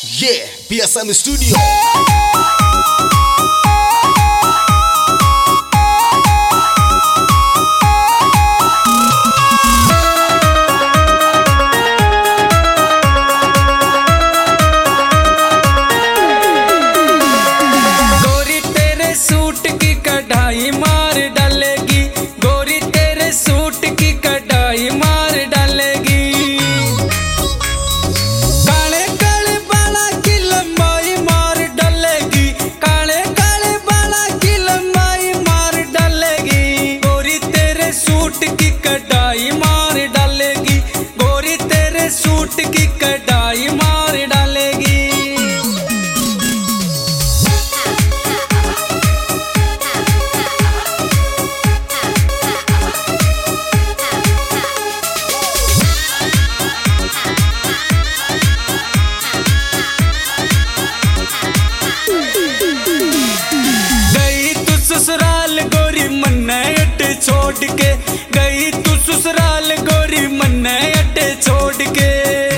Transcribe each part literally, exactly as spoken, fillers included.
Yeah, B S M Studio. गोरी तेरे suit की कढ़ाई मार डालेगी, गोरी तेरे सूट की कढ़ाई मार डालेगी। काले काले बाला की लंबाई मार डालेगी, काले काले बाला की लंबाई मार डालेगी। गोरी तेरे सूट की कढ़ाई मार डालेगी, गोरी तेरे सूट की कढ़ाई मार डालेगी। ससुराल गोरी मन्ने अटे छोड़ के गई, तू ससुराल गोरी मन्ने अटे छोड़ के।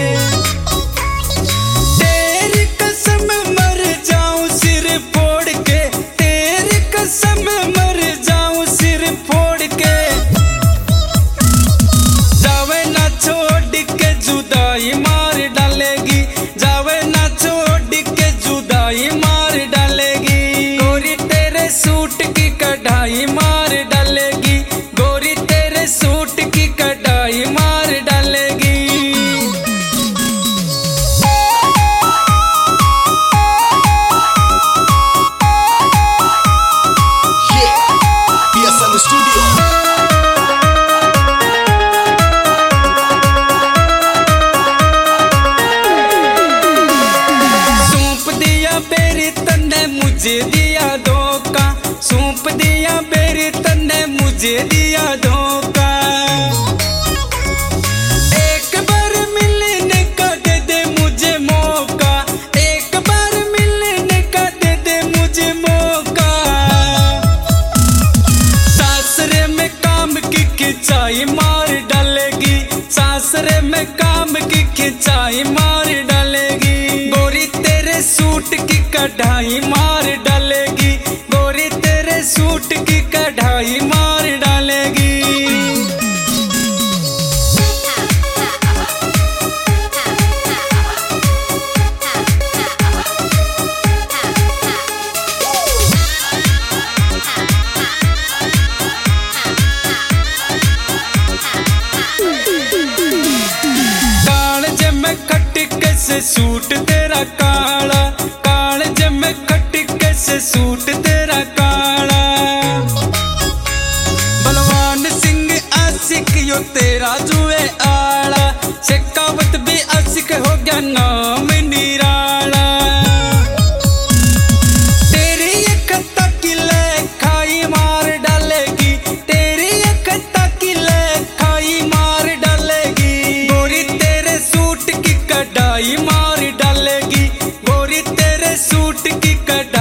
तेरी कसम मर जाऊं सिर फोड़ के, तेरी कसम मर जाऊं सिर फोड़ के। जावे ना छोड़ के जुदाई मार डालेगी, जावे ना छोड़ के जुदाई मार डालेगी। गोरी तेरे सूट की कढ़ाई मार डालेगी, गोरी तेरे सूट की कढ़ाई मार डालेगी। Yeah, B S M Studio. सौंप दिया बेरी तन्ने मुझे दिया धोखा, सौंप दिया बेरी तन्ने मुझे दिया धोखा। एक बार मिलने का दे दे मुझे मौका, एक बार मिलने का दे दे मुझे मौका। सासरे में काम की खिंचाई मार डालेगी, सासरे में काम की खिंचाई मार डालेगी। गोरी तेरे सूट की कढ़ाई मार डालेगी, गोरी तेरे सूट की कढ़ाई मार डालेगी। कालज में खटिक से सूट तेरा काला, कालज में खटिक से सूट तेरा काला। बलवान सिंह आशिक यो तेरा जुए आला, शेखावत भी आशिक हो गया नाम निराला। तेरी एक तकिले खाई मार डालेगी, तेरी एक तकिले खाई मार डालेगी। गोरी तेरे सूट की कढ़ाई मार डालेगी, गोरी तेरे सूट की कढ़ाई